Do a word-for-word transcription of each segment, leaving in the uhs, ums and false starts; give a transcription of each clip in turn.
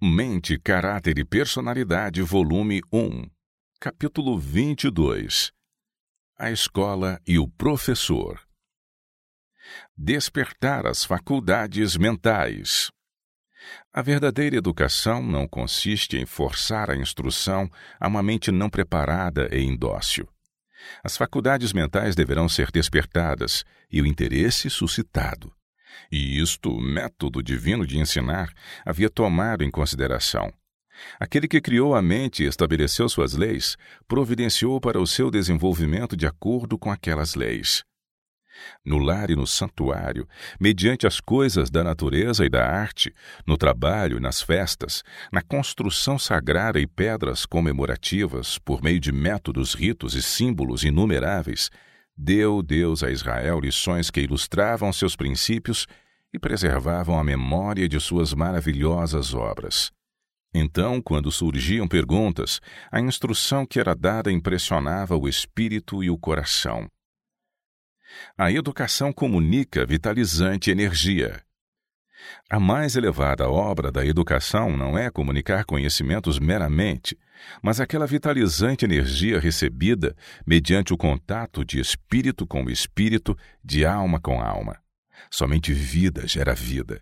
Mente, Caráter e Personalidade, volume um, capítulo vinte e dois. A escola e o professor. Despertar as faculdades mentais. A verdadeira educação não consiste em forçar a instrução a uma mente não preparada e indócil. As faculdades mentais deverão ser despertadas e o interesse suscitado. E isto o método divino de ensinar havia tomado em consideração. Aquele que criou a mente e estabeleceu suas leis, providenciou para o seu desenvolvimento de acordo com aquelas leis. No lar e no santuário, mediante as coisas da natureza e da arte, no trabalho e nas festas, na construção sagrada e pedras comemorativas, por meio de métodos, ritos e símbolos inumeráveis, deu Deus a Israel lições que ilustravam seus princípios e preservavam a memória de suas maravilhosas obras. Então, quando surgiam perguntas, a instrução que era dada impressionava o espírito e o coração. A educação comunica vitalizante energia. A mais elevada obra da educação não é comunicar conhecimentos meramente, mas aquela vitalizante energia recebida mediante o contato de espírito com espírito, de alma com alma. Somente vida gera vida.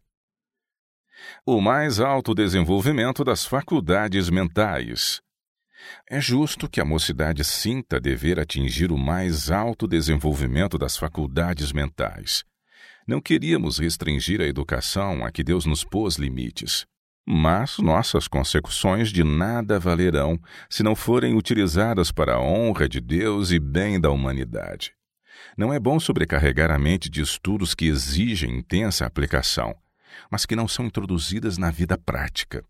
O mais alto desenvolvimento das faculdades mentais. É justo que a mocidade sinta dever atingir o mais alto desenvolvimento das faculdades mentais. Não queríamos restringir a educação a que Deus nos pôs limites. Mas nossas consecuções de nada valerão se não forem utilizadas para a honra de Deus e bem da humanidade. Não é bom sobrecarregar a mente de estudos que exigem intensa aplicação, mas que não são introduzidas na vida prática.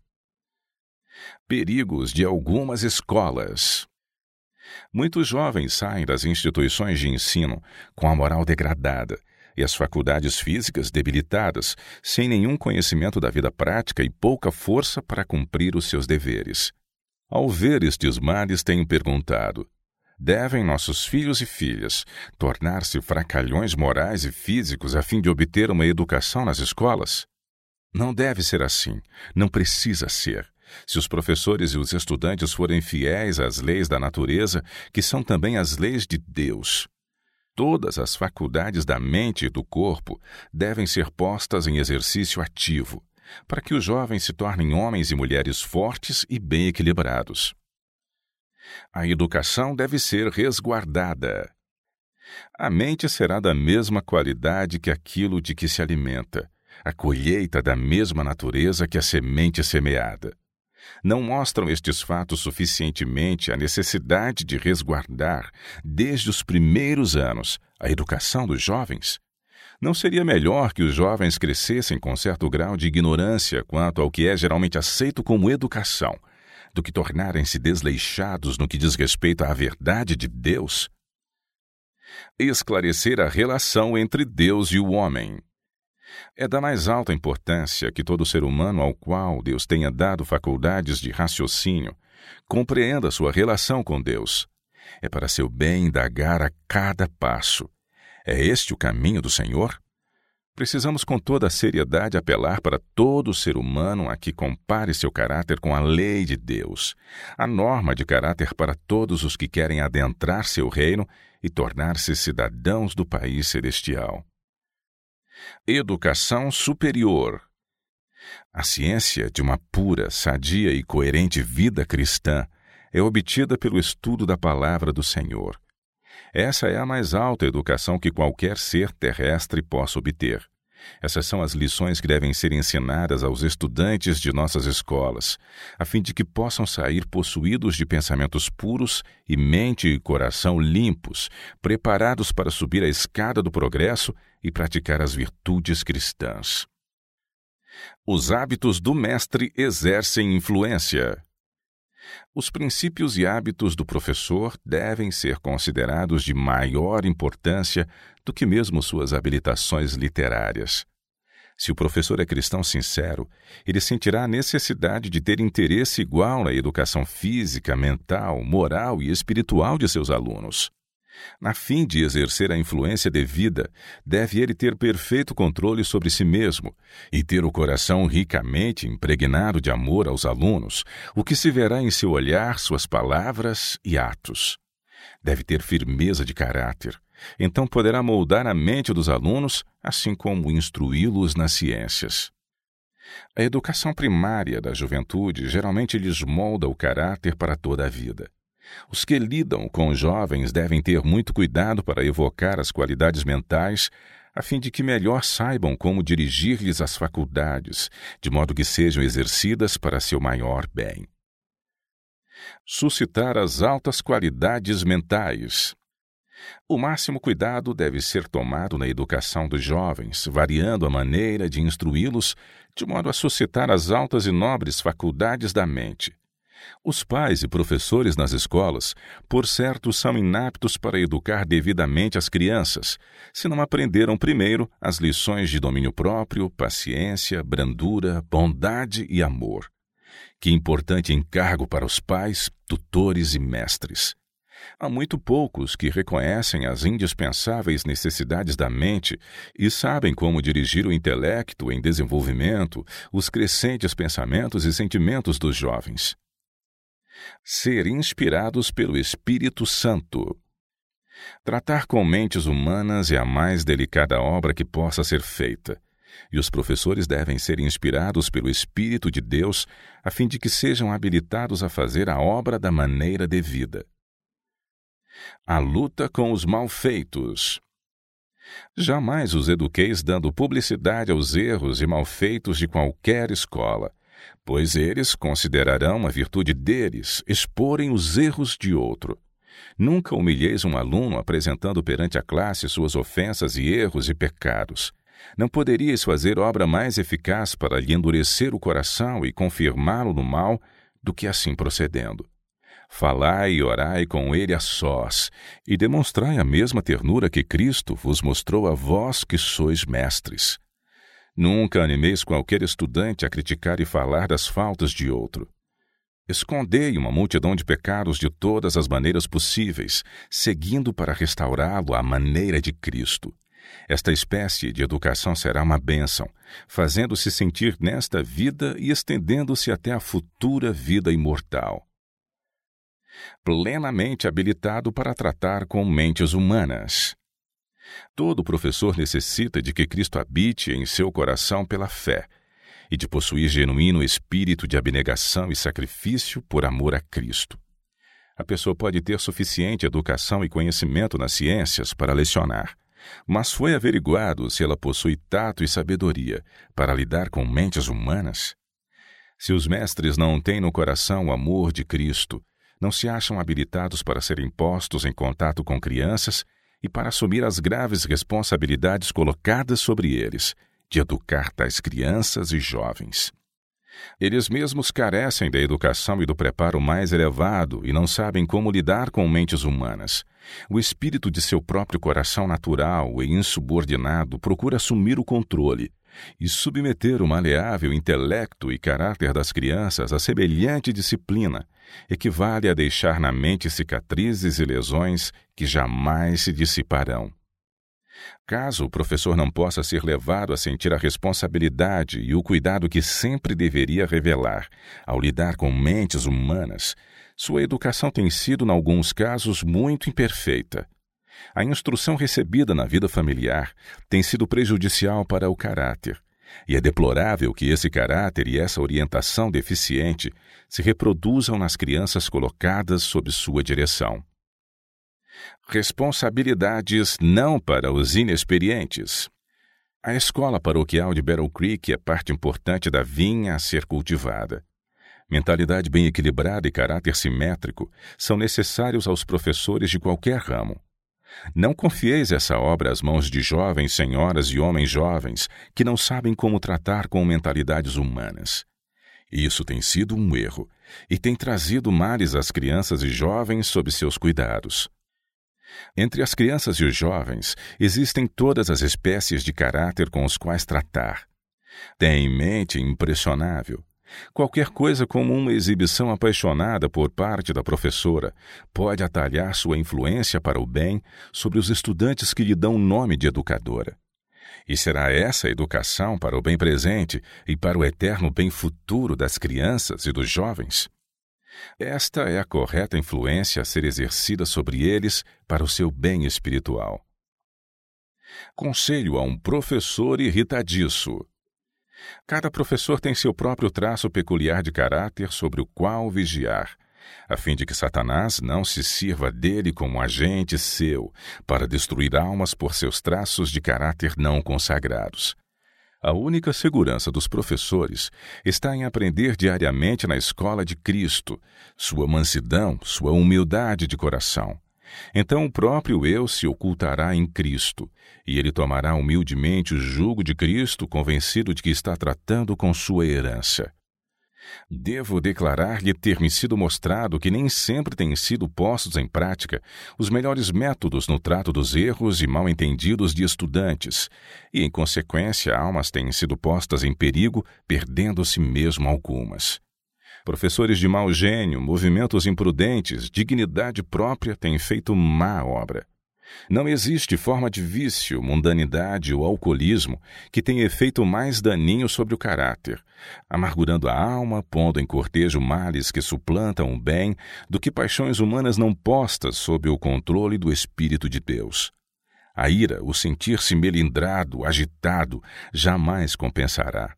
Perigos de algumas escolas. Muitos jovens saem das instituições de ensino com a moral degradada e as faculdades físicas debilitadas, sem nenhum conhecimento da vida prática e pouca força para cumprir os seus deveres. Ao ver estes males, tenho perguntado: devem nossos filhos e filhas tornar-se fracalhões morais e físicos a fim de obter uma educação nas escolas? Não deve ser assim, não precisa ser. Se os professores e os estudantes forem fiéis às leis da natureza, que são também as leis de Deus, todas as faculdades da mente e do corpo devem ser postas em exercício ativo, para que os jovens se tornem homens e mulheres fortes e bem equilibrados. A educação deve ser resguardada. A mente será da mesma qualidade que aquilo de que se alimenta, a colheita da mesma natureza que a semente semeada. Não mostram estes fatos suficientemente a necessidade de resguardar, desde os primeiros anos, a educação dos jovens? Não seria melhor que os jovens crescessem com certo grau de ignorância quanto ao que é geralmente aceito como educação, do que tornarem-se desleixados no que diz respeito à verdade de Deus? Esclarecer a relação entre Deus e o homem. É da mais alta importância que todo ser humano ao qual Deus tenha dado faculdades de raciocínio compreenda sua relação com Deus. É para seu bem indagar a cada passo. É este o caminho do Senhor? Precisamos com toda a seriedade apelar para todo ser humano a que compare seu caráter com a lei de Deus, a norma de caráter para todos os que querem adentrar seu reino e tornar-se cidadãos do país celestial. Educação superior. A ciência de uma pura, sadia e coerente vida cristã é obtida pelo estudo da palavra do Senhor. Essa é a mais alta educação que qualquer ser terrestre possa obter. Essas são as lições que devem ser ensinadas aos estudantes de nossas escolas, a fim de que possam sair possuídos de pensamentos puros e mente e coração limpos, preparados para subir a escada do progresso e praticar as virtudes cristãs. Os hábitos do mestre exercem influência. Os princípios e hábitos do professor devem ser considerados de maior importância do que mesmo suas habilitações literárias. Se o professor é cristão sincero, ele sentirá a necessidade de ter interesse igual na educação física, mental, moral e espiritual de seus alunos. A fim de exercer a influência devida, deve ele ter perfeito controle sobre si mesmo e ter o coração ricamente impregnado de amor aos alunos, o que se verá em seu olhar, suas palavras e atos. Deve ter firmeza de caráter, então poderá moldar a mente dos alunos, assim como instruí-los nas ciências. A educação primária da juventude geralmente lhes molda o caráter para toda a vida. Os que lidam com os jovens devem ter muito cuidado para evocar as qualidades mentais, a fim de que melhor saibam como dirigir-lhes as faculdades, de modo que sejam exercidas para seu maior bem. Suscitar as altas qualidades mentais. O máximo cuidado deve ser tomado na educação dos jovens, variando a maneira de instruí-los, de modo a suscitar as altas e nobres faculdades da mente. Os pais e professores nas escolas, por certo, são inaptos para educar devidamente as crianças, se não aprenderam primeiro as lições de domínio próprio, paciência, brandura, bondade e amor. Que importante encargo para os pais, tutores e mestres! Há muito poucos que reconhecem as indispensáveis necessidades da mente e sabem como dirigir o intelecto em desenvolvimento, os crescentes pensamentos e sentimentos dos jovens. Ser inspirados pelo Espírito Santo. Tratar com mentes humanas é a mais delicada obra que possa ser feita, e os professores devem ser inspirados pelo Espírito de Deus a fim de que sejam habilitados a fazer a obra da maneira devida. A luta com os malfeitos. Jamais os eduqueis dando publicidade aos erros e malfeitos de qualquer escola, pois eles considerarão a virtude deles exporem os erros de outro. Nunca humilheis um aluno apresentando perante a classe suas ofensas e erros e pecados. Não poderíeis fazer obra mais eficaz para lhe endurecer o coração e confirmá-lo no mal do que assim procedendo. Falai e orai com ele a sós, e demonstrai a mesma ternura que Cristo vos mostrou a vós que sois mestres. Nunca animeis qualquer estudante a criticar e falar das faltas de outro. Escondei uma multidão de pecados de todas as maneiras possíveis, seguindo para restaurá-lo à maneira de Cristo. Esta espécie de educação será uma bênção, fazendo-se sentir nesta vida e estendendo-se até a futura vida imortal. Plenamente habilitado para tratar com mentes humanas. Todo professor necessita de que Cristo habite em seu coração pela fé e de possuir genuíno espírito de abnegação e sacrifício por amor a Cristo. A pessoa pode ter suficiente educação e conhecimento nas ciências para lecionar, mas foi averiguado se ela possui tato e sabedoria para lidar com mentes humanas? Se os mestres não têm no coração o amor de Cristo, não se acham habilitados para serem postos em contato com crianças e para assumir as graves responsabilidades colocadas sobre eles, de educar tais crianças e jovens. Eles mesmos carecem da educação e do preparo mais elevado e não sabem como lidar com mentes humanas. O espírito de seu próprio coração natural e insubordinado procura assumir o controle e submeter o maleável intelecto e caráter das crianças a semelhante disciplina equivale a deixar na mente cicatrizes e lesões que jamais se dissiparão. Caso o professor não possa ser levado a sentir a responsabilidade e o cuidado que sempre deveria revelar ao lidar com mentes humanas, sua educação tem sido, em alguns casos, muito imperfeita. A instrução recebida na vida familiar tem sido prejudicial para o caráter, e é deplorável que esse caráter e essa orientação deficiente se reproduzam nas crianças colocadas sob sua direção. Responsabilidades não para os inexperientes. A escola paroquial de Battle Creek é parte importante da vinha a ser cultivada. Mentalidade bem equilibrada e caráter simétrico são necessários aos professores de qualquer ramo. Não confieis essa obra às mãos de jovens senhoras e homens jovens que não sabem como tratar com mentalidades humanas. Isso tem sido um erro e tem trazido males às crianças e jovens sob seus cuidados. Entre as crianças e os jovens existem todas as espécies de caráter com os quais tratar. Tenha em mente impressionável. Qualquer coisa como uma exibição apaixonada por parte da professora pode atalhar sua influência para o bem sobre os estudantes que lhe dão o nome de educadora. E será essa educação para o bem presente e para o eterno bem futuro das crianças e dos jovens? Esta é a correta influência a ser exercida sobre eles para o seu bem espiritual. Conselho a um professor irritadiço. Cada professor tem seu próprio traço peculiar de caráter sobre o qual vigiar, a fim de que Satanás não se sirva dele como agente seu para destruir almas por seus traços de caráter não consagrados. A única segurança dos professores está em aprender diariamente na escola de Cristo, sua mansidão, sua humildade de coração. Então o próprio eu se ocultará em Cristo, e ele tomará humildemente o jugo de Cristo, convencido de que está tratando com sua herança. Devo declarar-lhe ter me sido mostrado que nem sempre têm sido postos em prática os melhores métodos no trato dos erros e mal-entendidos de estudantes, e, em consequência, almas têm sido postas em perigo, perdendo-se mesmo algumas. Professores de mau gênio, movimentos imprudentes, dignidade própria têm feito má obra. Não existe forma de vício, mundanidade ou alcoolismo que tenha efeito mais daninho sobre o caráter, amargurando a alma, pondo em cortejo males que suplantam o bem, do que paixões humanas não postas sob o controle do Espírito de Deus. A ira, o sentir-se melindrado, agitado, jamais compensará.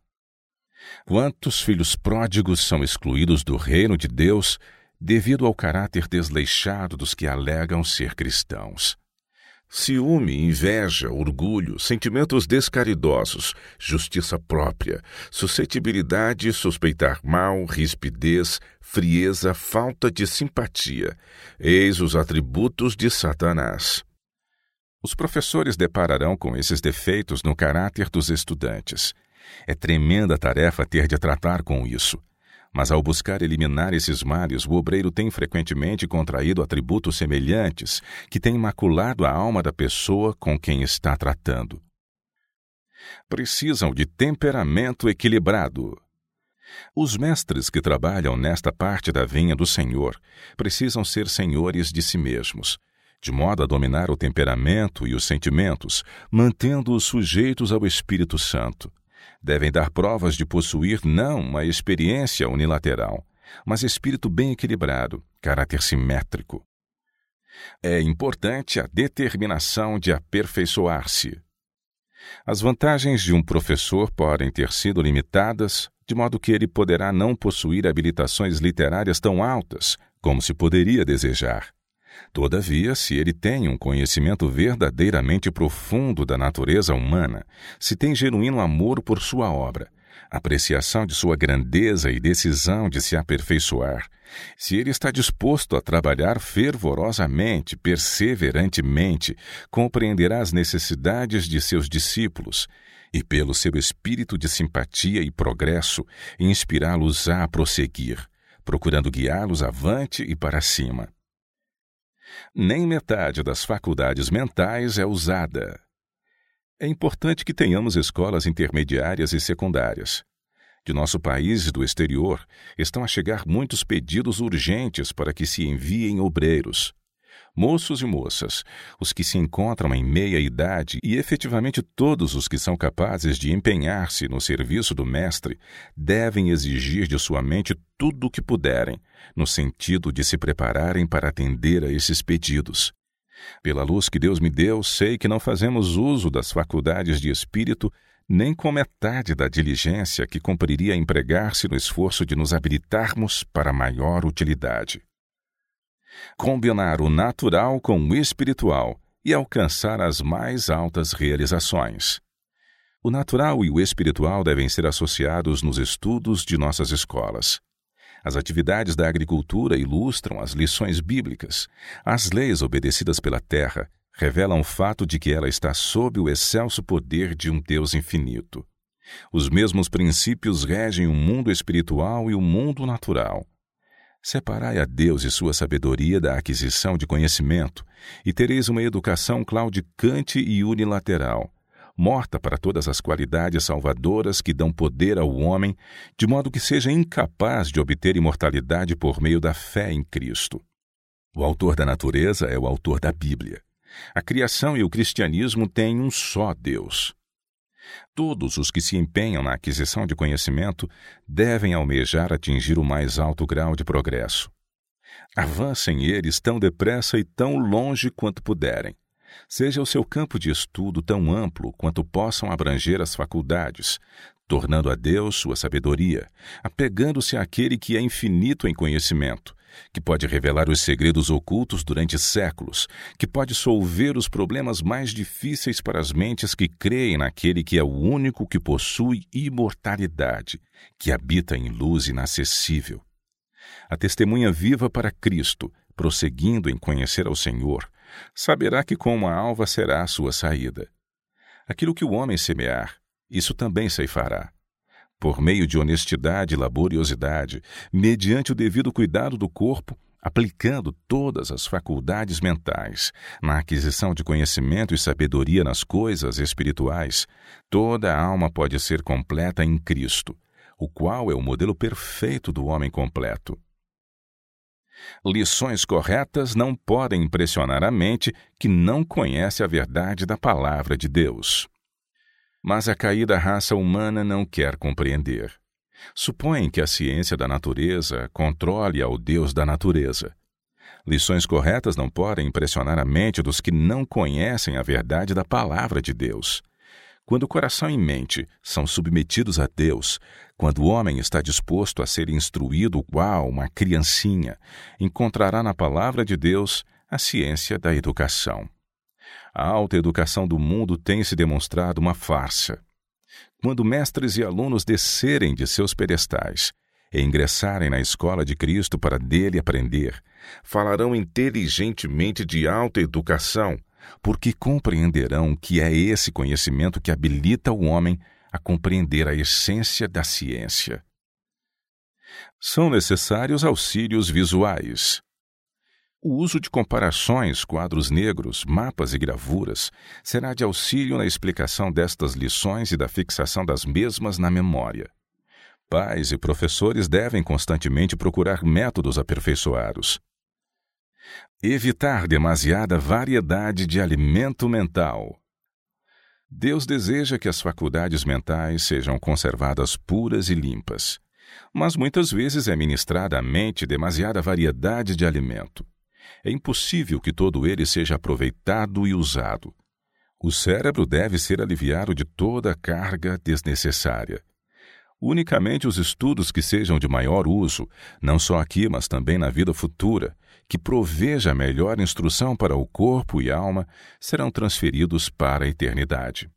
Quantos filhos pródigos são excluídos do reino de Deus devido ao caráter desleixado dos que alegam ser cristãos? Ciúme, inveja, orgulho, sentimentos descaridosos, justiça própria, suscetibilidade, suspeitar mal, rispidez, frieza, falta de simpatia. Eis os atributos de Satanás. Os professores depararão com esses defeitos no caráter dos estudantes. É tremenda tarefa ter de tratar com isso. Mas ao buscar eliminar esses males, o obreiro tem frequentemente contraído atributos semelhantes que têm maculado a alma da pessoa com quem está tratando. Precisam de temperamento equilibrado. Os mestres que trabalham nesta parte da vinha do Senhor precisam ser senhores de si mesmos, de modo a dominar o temperamento e os sentimentos, mantendo-os sujeitos ao Espírito Santo. Devem dar provas de possuir não uma experiência unilateral, mas espírito bem equilibrado, caráter simétrico. É importante a determinação de aperfeiçoar-se. As vantagens de um professor podem ter sido limitadas, de modo que ele poderá não possuir habilitações literárias tão altas como se poderia desejar. Todavia, se ele tem um conhecimento verdadeiramente profundo da natureza humana, se tem genuíno amor por sua obra, apreciação de sua grandeza e decisão de se aperfeiçoar, se ele está disposto a trabalhar fervorosamente, perseverantemente, compreenderá as necessidades de seus discípulos e, pelo seu espírito de simpatia e progresso, inspirá-los a prosseguir, procurando guiá-los avante e para cima. Nem metade das faculdades mentais é usada. É importante que tenhamos escolas intermediárias e secundárias. De nosso país e do exterior, estão a chegar muitos pedidos urgentes para que se enviem obreiros. Moços e moças, os que se encontram em meia idade e efetivamente todos os que são capazes de empenhar-se no serviço do Mestre, devem exigir de sua mente tudo o que puderem, no sentido de se prepararem para atender a esses pedidos. Pela luz que Deus me deu, sei que não fazemos uso das faculdades de espírito nem com metade da diligência que cumpriria empregar-se no esforço de nos habilitarmos para maior utilidade. Combinar o natural com o espiritual e alcançar as mais altas realizações. O natural e o espiritual devem ser associados nos estudos de nossas escolas. As atividades da agricultura ilustram as lições bíblicas. As leis obedecidas pela terra revelam o fato de que ela está sob o excelso poder de um Deus infinito. Os mesmos princípios regem o mundo espiritual e o mundo natural. Separai a Deus e sua sabedoria da aquisição de conhecimento, e tereis uma educação claudicante e unilateral, morta para todas as qualidades salvadoras que dão poder ao homem, de modo que seja incapaz de obter imortalidade por meio da fé em Cristo. O autor da natureza é o autor da Bíblia. A criação e o cristianismo têm um só Deus. Todos os que se empenham na aquisição de conhecimento devem almejar atingir o mais alto grau de progresso. Avancem eles tão depressa e tão longe quanto puderem. Seja o seu campo de estudo tão amplo quanto possam abranger as faculdades, tornando a Deus sua sabedoria, apegando-se àquele que é infinito em conhecimento, que pode revelar os segredos ocultos durante séculos, que pode solver os problemas mais difíceis para as mentes que creem naquele que é o único que possui imortalidade, que habita em luz inacessível. A testemunha viva para Cristo, prosseguindo em conhecer ao Senhor, saberá que com uma alva será a sua saída. Aquilo que o homem semear, isso também ceifará. Por meio de honestidade e laboriosidade, mediante o devido cuidado do corpo, aplicando todas as faculdades mentais na aquisição de conhecimento e sabedoria nas coisas espirituais, toda a alma pode ser completa em Cristo, o qual é o modelo perfeito do homem completo. Lições corretas não podem impressionar a mente que não conhece a verdade da palavra de Deus. Mas a caída raça humana não quer compreender. Supõem que a ciência da natureza controle ao Deus da natureza. Lições corretas não podem impressionar a mente dos que não conhecem a verdade da palavra de Deus. Quando o coração e mente são submetidos a Deus, quando o homem está disposto a ser instruído igual uma criancinha, encontrará na palavra de Deus a ciência da educação. A alta educação do mundo tem se demonstrado uma farsa. Quando mestres e alunos descerem de seus pedestais e ingressarem na escola de Cristo para dele aprender, falarão inteligentemente de alta educação, porque compreenderão que é esse conhecimento que habilita o homem a compreender a essência da ciência. São necessários auxílios visuais. O uso de comparações, quadros negros, mapas e gravuras será de auxílio na explicação destas lições e da fixação das mesmas na memória. Pais e professores devem constantemente procurar métodos aperfeiçoados. Evitar demasiada variedade de alimento mental. Deus deseja que as faculdades mentais sejam conservadas puras e limpas, mas muitas vezes é ministrada à mente demasiada variedade de alimento. É impossível que todo ele seja aproveitado e usado. O cérebro deve ser aliviado de toda a carga desnecessária. Unicamente os estudos que sejam de maior uso, não só aqui, mas também na vida futura, que proveja a melhor instrução para o corpo e alma, serão transferidos para a eternidade.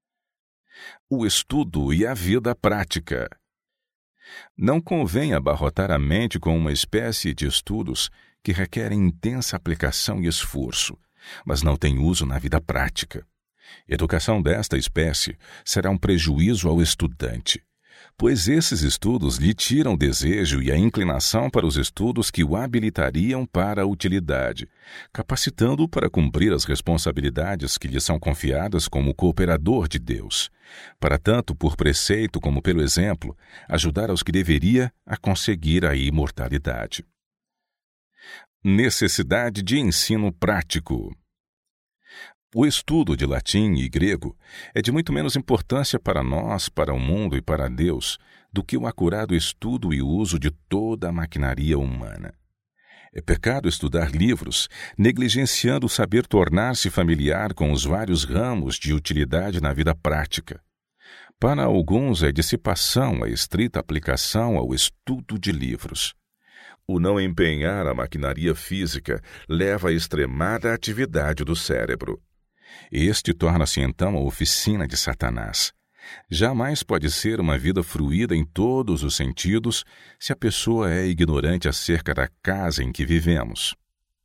O estudo e a vida prática. Não convém abarrotar a mente com uma espécie de estudos que requerem intensa aplicação e esforço, mas não têm uso na vida prática. Educação desta espécie será um prejuízo ao estudante, pois esses estudos lhe tiram o desejo e a inclinação para os estudos que o habilitariam para a utilidade, capacitando-o para cumprir as responsabilidades que lhe são confiadas como cooperador de Deus, para tanto por preceito como pelo exemplo, ajudar aos que deveria a conseguir a imortalidade. Necessidade de ensino prático. O estudo de latim e grego é de muito menos importância para nós, para o mundo e para Deus, do que o acurado estudo e uso de toda a maquinaria humana. É pecado estudar livros, negligenciando o saber tornar-se familiar com os vários ramos de utilidade na vida prática. Para alguns é dissipação a estrita aplicação ao estudo de livros. O não empenhar a maquinaria física leva à extremada atividade do cérebro. Este torna-se então a oficina de Satanás. Jamais pode ser uma vida fruída em todos os sentidos se a pessoa é ignorante acerca da casa em que vivemos.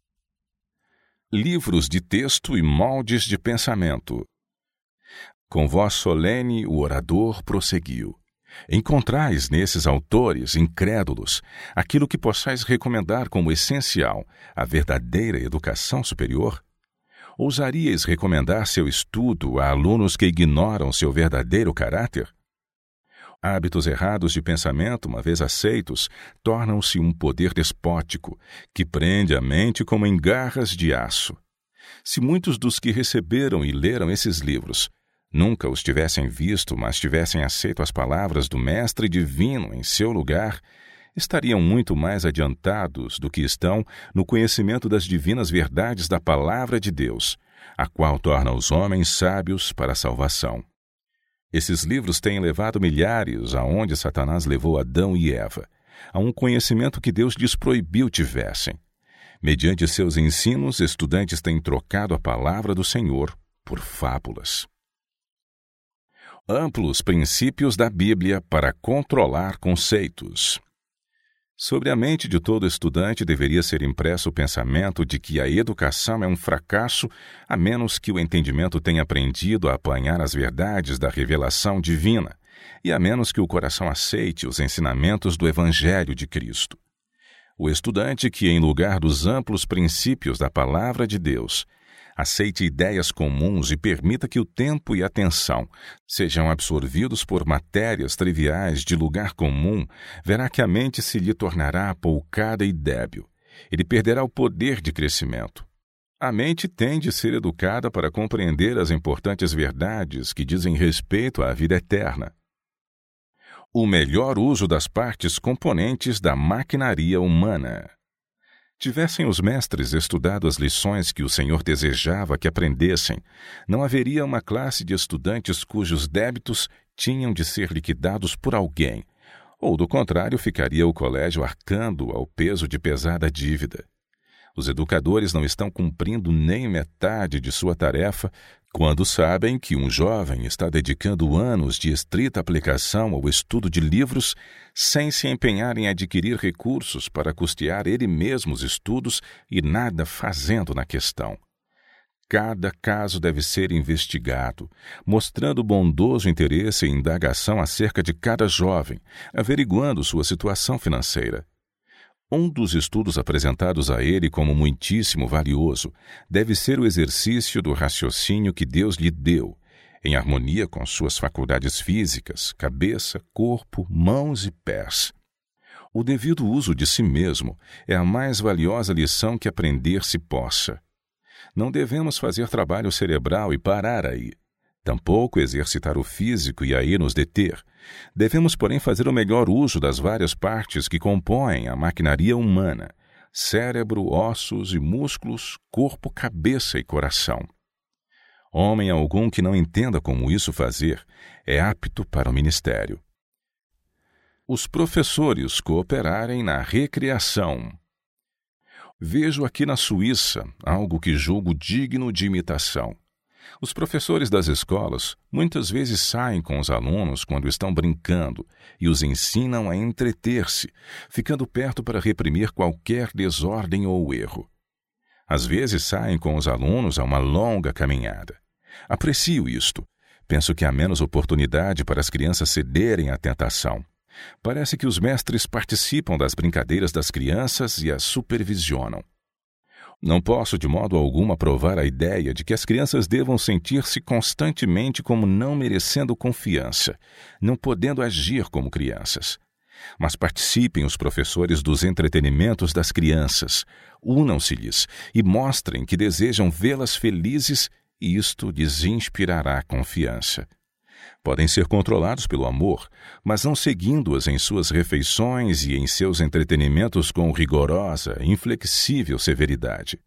Livros de texto e moldes de pensamento. Com voz solene, o orador prosseguiu. Encontrais nesses autores incrédulos aquilo que possais recomendar como essencial à verdadeira educação superior? Ousaríeis recomendar seu estudo a alunos que ignoram seu verdadeiro caráter? Hábitos errados de pensamento, uma vez aceitos, tornam-se um poder despótico, que prende a mente como em garras de aço. Se muitos dos que receberam e leram esses livros nunca os tivessem visto, mas tivessem aceito as palavras do Mestre Divino em seu lugar, estariam muito mais adiantados do que estão no conhecimento das divinas verdades da Palavra de Deus, a qual torna os homens sábios para a salvação. Esses livros têm levado milhares aonde Satanás levou Adão e Eva, a um conhecimento que Deus lhes proibiu tivessem. Mediante seus ensinos, estudantes têm trocado a palavra do Senhor por fábulas. Amplos princípios da Bíblia para controlar conceitos. Sobre a mente de todo estudante deveria ser impresso o pensamento de que a educação é um fracasso a menos que o entendimento tenha aprendido a apanhar as verdades da revelação divina e a menos que o coração aceite os ensinamentos do Evangelho de Cristo. O estudante que, em lugar dos amplos princípios da Palavra de Deus, aceite ideias comuns e permita que o tempo e a atenção sejam absorvidos por matérias triviais de lugar comum, verá que a mente se lhe tornará apoucada e débil. Ele perderá o poder de crescimento. A mente tem de ser educada para compreender as importantes verdades que dizem respeito à vida eterna. O melhor uso das partes componentes da maquinaria humana. Tivessem os mestres estudado as lições que o Senhor desejava que aprendessem, não haveria uma classe de estudantes cujos débitos tinham de ser liquidados por alguém, ou do contrário ficaria o colégio arcando ao peso de pesada dívida. Os educadores não estão cumprindo nem metade de sua tarefa quando sabem que um jovem está dedicando anos de estrita aplicação ao estudo de livros sem se empenhar em adquirir recursos para custear ele mesmo os estudos e nada fazendo na questão. Cada caso deve ser investigado, mostrando bondoso interesse e indagação acerca de cada jovem, averiguando sua situação financeira. Um dos estudos apresentados a ele como muitíssimo valioso deve ser o exercício do raciocínio que Deus lhe deu, em harmonia com suas faculdades físicas, cabeça, corpo, mãos e pés. O devido uso de si mesmo é a mais valiosa lição que aprender se possa. Não devemos fazer trabalho cerebral e parar aí. Tampouco exercitar o físico e aí nos deter. Devemos, porém, fazer o melhor uso das várias partes que compõem a maquinaria humana: cérebro, ossos e músculos, corpo, cabeça e coração. Homem algum que não entenda como isso fazer é apto para o ministério. Os professores cooperarem na recriação. Vejo aqui na Suíça algo que julgo digno de imitação. Os professores das escolas muitas vezes saem com os alunos quando estão brincando e os ensinam a entreter-se, ficando perto para reprimir qualquer desordem ou erro. Às vezes saem com os alunos a uma longa caminhada. Aprecio isto. Penso que há menos oportunidade para as crianças cederem à tentação. Parece que os mestres participam das brincadeiras das crianças e as supervisionam. Não posso de modo algum aprovar a ideia de que as crianças devam sentir-se constantemente como não merecendo confiança, não podendo agir como crianças. Mas participem os professores dos entretenimentos das crianças, unam-se-lhes e mostrem que desejam vê-las felizes e isto lhes inspirará confiança. Podem ser controlados pelo amor, mas não seguindo-as em suas refeições e em seus entretenimentos com rigorosa, inflexível severidade.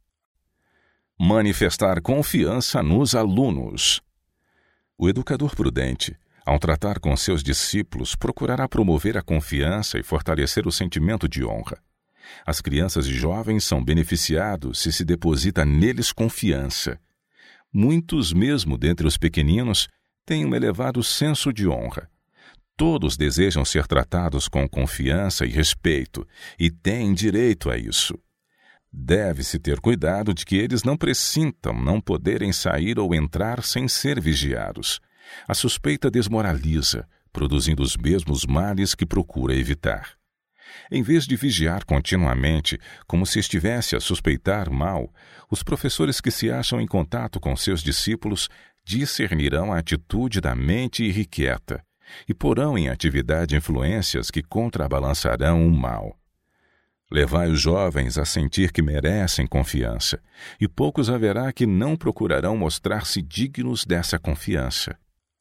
Manifestar confiança nos alunos. O educador prudente, ao tratar com seus discípulos, procurará promover a confiança e fortalecer o sentimento de honra. As crianças e jovens são beneficiados se se deposita neles confiança. Muitos mesmo dentre os pequeninos têm um elevado senso de honra. Todos desejam ser tratados com confiança e respeito, e têm direito a isso. Deve-se ter cuidado de que eles não pressintam não poderem sair ou entrar sem ser vigiados. A suspeita desmoraliza, produzindo os mesmos males que procura evitar. Em vez de vigiar continuamente, como se estivesse a suspeitar mal, os professores que se acham em contato com seus discípulos discernirão a atitude da mente irrequieta e porão em atividade influências que contrabalançarão o mal. Levai os jovens a sentir que merecem confiança, e poucos haverá que não procurarão mostrar-se dignos dessa confiança.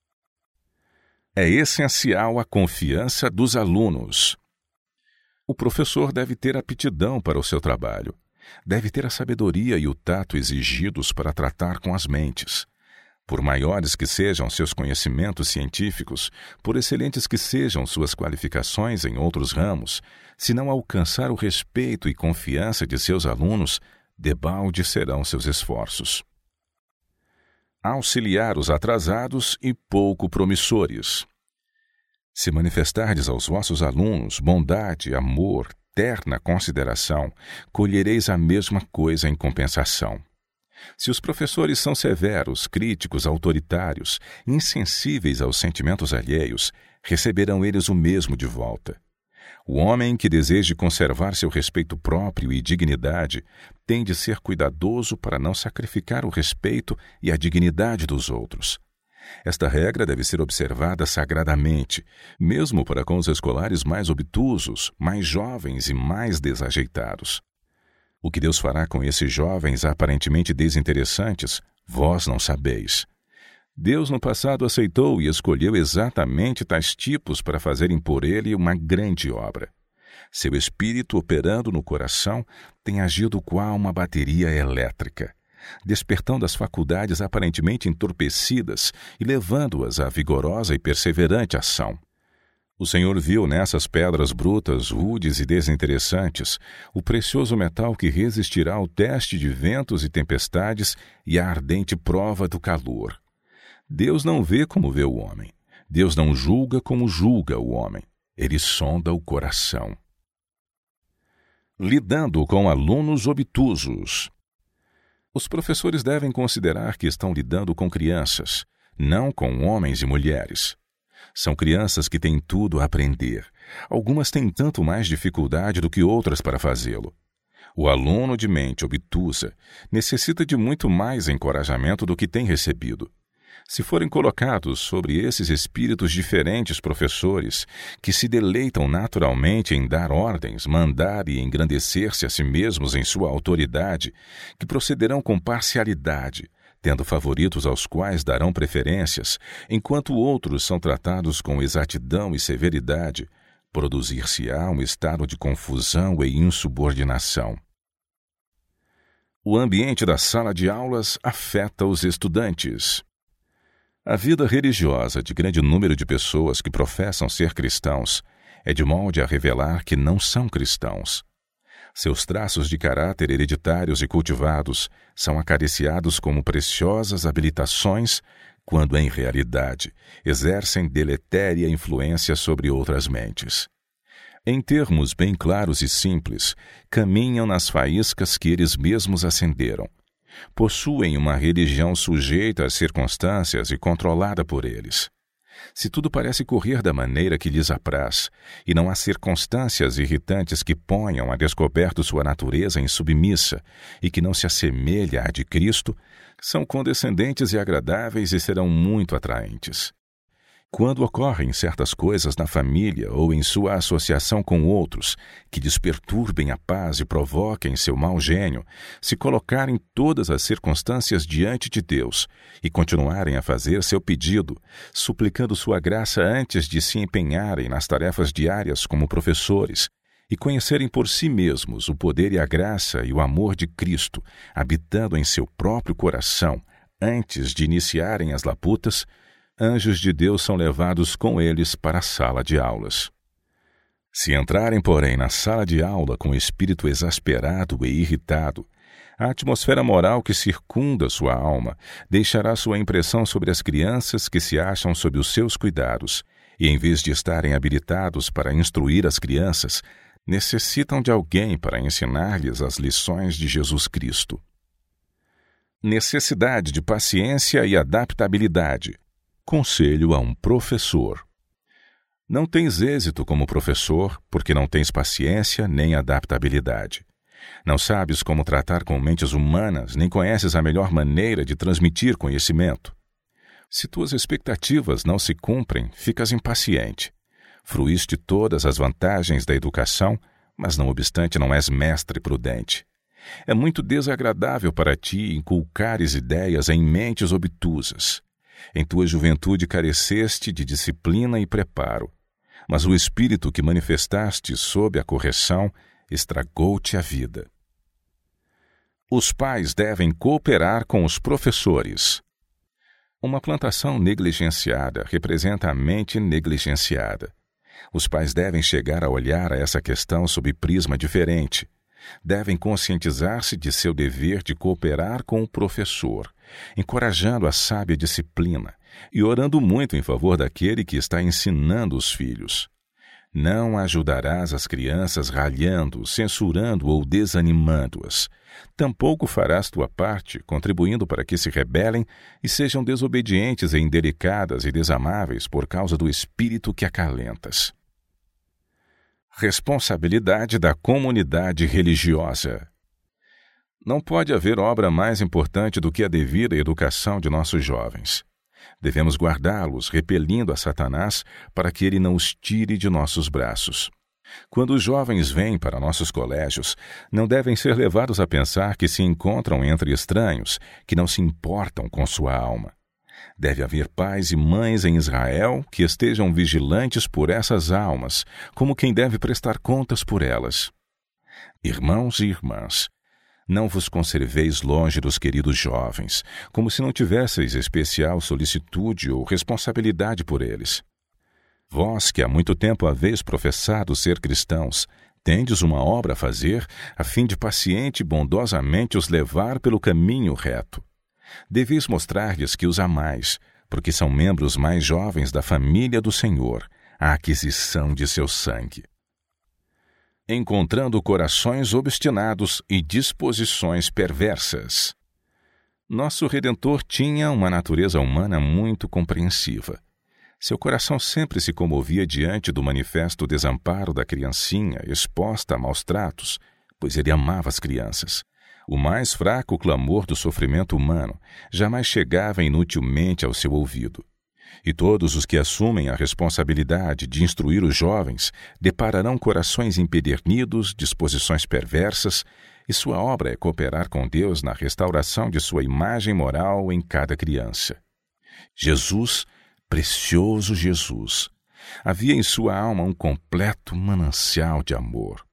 É essencial a confiança dos alunos. O professor deve ter aptidão para o seu trabalho, deve ter a sabedoria e o tato exigidos para tratar com as mentes. Por maiores que sejam seus conhecimentos científicos, por excelentes que sejam suas qualificações em outros ramos, se não alcançar o respeito e confiança de seus alunos, debalde serão seus esforços. Auxiliar os atrasados e pouco promissores. Se manifestardes aos vossos alunos bondade, amor, terna consideração, colhereis a mesma coisa em compensação. Se os professores são severos, críticos, autoritários, insensíveis aos sentimentos alheios, receberão eles o mesmo de volta. O homem que deseje conservar seu respeito próprio e dignidade tem de ser cuidadoso para não sacrificar o respeito e a dignidade dos outros. Esta regra deve ser observada sagradamente, mesmo para com os escolares mais obtusos, mais jovens e mais desajeitados. O que Deus fará com esses jovens aparentemente desinteressantes, vós não sabeis. Deus no passado aceitou e escolheu exatamente tais tipos para fazerem por ele uma grande obra. Seu espírito, operando no coração, tem agido qual uma bateria elétrica, despertando as faculdades aparentemente entorpecidas e levando-as à vigorosa e perseverante ação. O Senhor viu nessas pedras brutas, rudes e desinteressantes, o precioso metal que resistirá ao teste de ventos e tempestades e à ardente prova do calor. Deus não vê como vê o homem. Deus não julga como julga o homem. Ele sonda o coração. Lidando com alunos obtusos. Os professores devem considerar que estão lidando com crianças, não com homens e mulheres. São crianças que têm tudo a aprender. Algumas têm tanto mais dificuldade do que outras para fazê-lo. O aluno de mente obtusa necessita de muito mais encorajamento do que tem recebido. Se forem colocados sobre esses espíritos diferentes professores, que se deleitam naturalmente em dar ordens, mandar e engrandecer-se a si mesmos em sua autoridade, que procederão com parcialidade, tendo favoritos aos quais darão preferências, enquanto outros são tratados com exatidão e severidade, produzir-se-á um estado de confusão e insubordinação. O ambiente da sala de aulas afeta os estudantes. A vida religiosa de grande número de pessoas que professam ser cristãos é de molde a revelar que não são cristãos. Seus traços de caráter hereditários e cultivados são acariciados como preciosas habilitações, quando em realidade exercem deletéria influência sobre outras mentes. Em termos bem claros e simples, caminham nas faíscas que eles mesmos acenderam. Possuem uma religião sujeita às circunstâncias e controlada por eles. Se tudo parece correr da maneira que lhes apraz, e não há circunstâncias irritantes que ponham a descoberto sua natureza insubmissa e que não se assemelha à de Cristo, são condescendentes e agradáveis e serão muito atraentes. Quando ocorrem certas coisas na família ou em sua associação com outros que desperturbem a paz e provoquem seu mau gênio, se colocarem todas as circunstâncias diante de Deus e continuarem a fazer seu pedido, suplicando sua graça antes de se empenharem nas tarefas diárias como professores, e conhecerem por si mesmos o poder e a graça e o amor de Cristo habitando em seu próprio coração antes de iniciarem as labutas, anjos de Deus são levados com eles para a sala de aulas. Se entrarem, porém, na sala de aula com o espírito exasperado e irritado, a atmosfera moral que circunda sua alma deixará sua impressão sobre as crianças que se acham sob os seus cuidados, e em vez de estarem habilitados para instruir as crianças, necessitam de alguém para ensinar-lhes as lições de Jesus Cristo. Necessidade de paciência e adaptabilidade. Conselho a um professor. Não tens êxito como professor porque não tens paciência nem adaptabilidade. Não sabes como tratar com mentes humanas, nem conheces a melhor maneira de transmitir conhecimento. Se tuas expectativas não se cumprem, ficas impaciente. Fruíste todas as vantagens da educação, mas não obstante não és mestre prudente. É muito desagradável para ti inculcares ideias em mentes obtusas. Em tua juventude careceste de disciplina e preparo, mas o espírito que manifestaste sob a correção estragou-te a vida. Os pais devem cooperar com os professores. Uma plantação negligenciada representa a mente negligenciada. Os pais devem chegar a olhar a essa questão sob prisma diferente. Devem conscientizar-se de seu dever de cooperar com o professor, encorajando a sábia disciplina e orando muito em favor daquele que está ensinando os filhos. Não ajudarás as crianças ralhando, censurando ou desanimando-as. Tampouco farás tua parte, contribuindo para que se rebelem e sejam desobedientes e indelicadas e desamáveis por causa do espírito que acalentas. Responsabilidade da comunidade religiosa. Não pode haver obra mais importante do que a devida educação de nossos jovens. Devemos guardá-los, repelindo a Satanás, para que ele não os tire de nossos braços. Quando os jovens vêm para nossos colégios, não devem ser levados a pensar que se encontram entre estranhos, que não se importam com sua alma. Deve haver pais e mães em Israel que estejam vigilantes por essas almas, como quem deve prestar contas por elas. Irmãos e irmãs, não vos conserveis longe dos queridos jovens, como se não tivesseis especial solicitude ou responsabilidade por eles. Vós, que há muito tempo haveis professado ser cristãos, tendes uma obra a fazer, a fim de paciente e bondosamente os levar pelo caminho reto. Deveis mostrar-lhes que os amais, porque são membros mais jovens da família do Senhor, a aquisição de seu sangue. Encontrando corações obstinados e disposições perversas. Nosso Redentor tinha uma natureza humana muito compreensiva. Seu coração sempre se comovia diante do manifesto desamparo da criancinha exposta a maus tratos, pois ele amava as crianças. O mais fraco clamor do sofrimento humano jamais chegava inutilmente ao seu ouvido. E todos os que assumem a responsabilidade de instruir os jovens depararão corações empedernidos, disposições perversas, e sua obra é cooperar com Deus na restauração de sua imagem moral em cada criança. Jesus, precioso Jesus, havia em sua alma um completo manancial de amor.